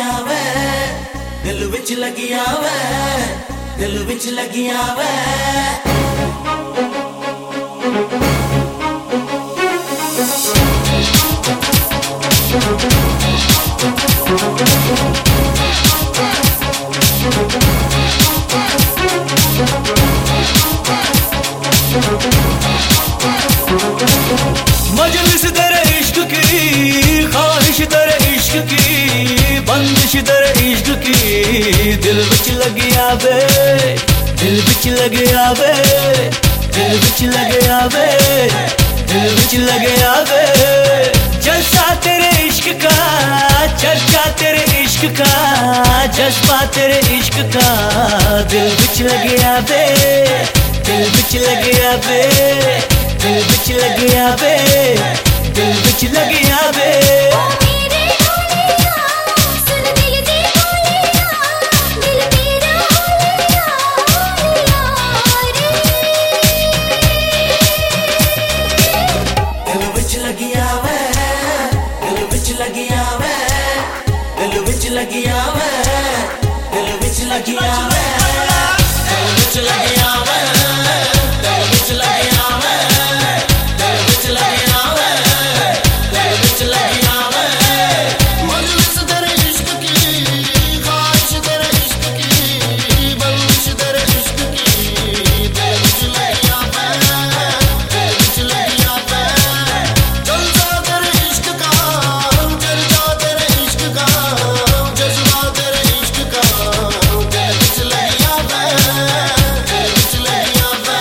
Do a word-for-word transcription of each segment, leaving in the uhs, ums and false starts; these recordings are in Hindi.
वे, दिल विच लगिया वे, दिल विच लगिया वे। मजलिस तेरे इश्क की, ख्वाहिश तेरे इश्क की, बंदिश तेरे इश्क की, दिल विच लगिया वे, दिल विच लगिया वे, दिल विच लगिया वे, दिल विच लगिया वे। जलसा तेरे इश्क का, चर्चा तेरे इश्क का, जज्बा तेरे इश्क का, दिल विच लगिया वे, दिल विच लगिया वे, दिल विच लगिया वे, दिल विच लगिया वे। दिल विच लगिया वे, दिल विच लगिया वे, दिल विच लगिया वे, दिल विच लगिया वे, दिल विच लगिया वे, दिल विच लगिया वे, दिल विच लगिया वे, दिल विच लगिया वे। मजलिस तेरे इश्क की, ख्वाहिश तेरे इश्क की, बंदिश तेरे इश्क की, दिल विच लगिया वे, दिल विच लगिया वे। जलसा तेरे इश्क का, चर्चा तेरे इश्क का, जज्बा तेरे इश्क का, दिल विच लगिया वे, दिल विच लगिया वे।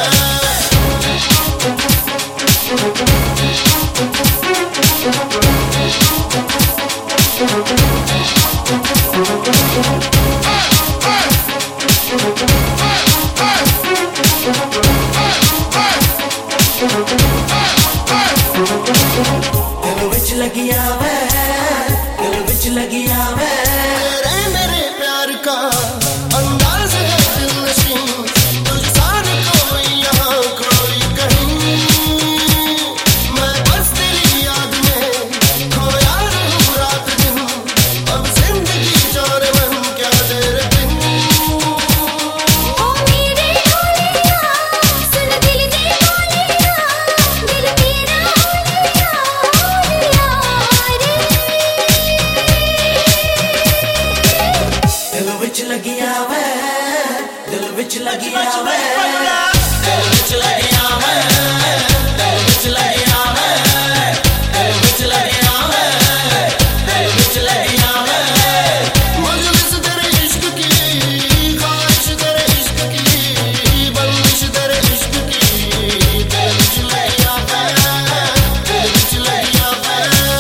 दिल विच लगिया वे, दिल विच लगिया वे। तेरे मेरे प्यार का अंदाज है दिलनशीं, तुझसा न कोई यहाँ कोई कहीं। मैं बस तेरी याद में खोया रहूं रात दिन, अब जिंदगी जोरे मन क्या तेरे बिन। दिल विच लगिया वे, दिल विच लगिया वे, दिल विच लगिया वे, दिल विच लगिया वे, दिल विच लगिया वे, दिल विच लगिया वे। मजलिस तेरे इश्क की, ख्वाहिश तेरे इश्क की, बंदिश तेरे इश्क की, दिल विच लगिया वे, दिल विच लगिया वे।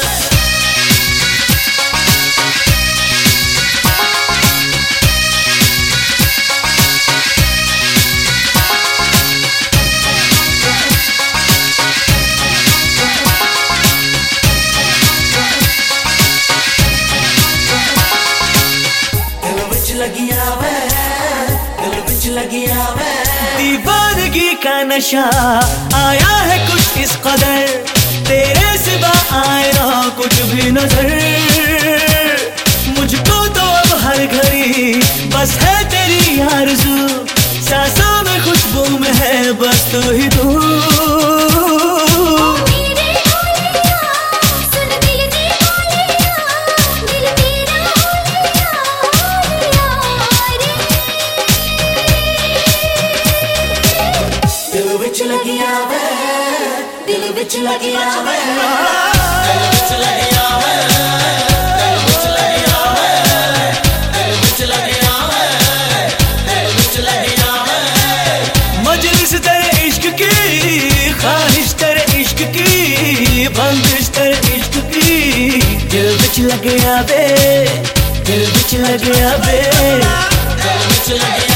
दिल विच लगिया वे, दिल विच लगिया वे। दीवानगी का नशा आया है कुछ इस कदर, तेरे सिवा आए ना कुछ भी नजर। मुझको तो अब हर घड़ी बस है तेरी आरज़ू, सांसों में खुशबू में है बस तू ही तू। दिल विच लगिया वे, दिल विच लगिया वे, दिल विच लगिया वे, दिल विच लगिया वे, दिल विच लगिया वे, दिल विच लगिया वे। मजलिस तेरे इश्क की, ख्वाहिश तेरे इश्क की, बंदिश तेरे इश्क की, दिल विच लगिया वे, दिल विच लगिया वे, दिल विच लगिया